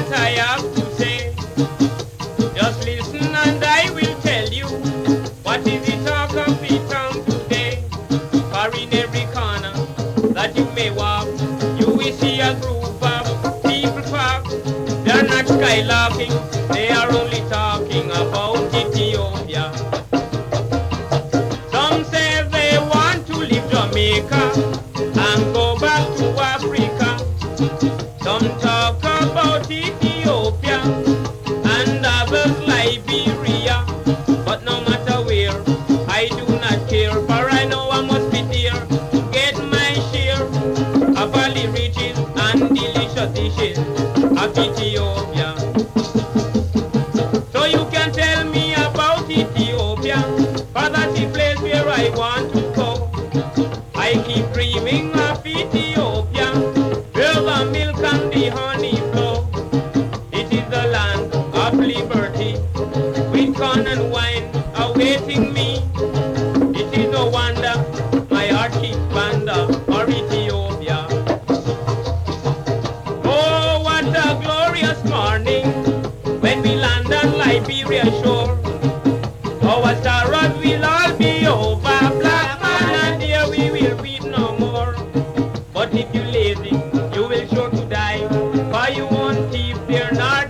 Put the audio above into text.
what I have to say. Just listen and I will tell you what is the talk of the town today. For in every corner that you may walk, you will see a group of people park. They are not skylarking, they are only talking about Ethiopia. Some say they want to leave Jamaica and go back to Africa. Some talk about Ethiopia and others Liberia. But no matter where, I do not care, for I know I must be there to get my share of all the riches and delicious dishes of Ethiopia. So you can tell me about Ethiopia, for that's the place where I want to go. I keep dreaming of Ethiopia, where the milk and the honey flow. It is the land of liberty, with corn and wine awaiting me. It is no wonder my heart keeps panda for Ethiopia. Oh, what a glorious morning when we land on Liberia shore. Our sorrows will all be over, black man, and there we will weep no more. But if you lazy, you will sure to die, for you won't keep there nor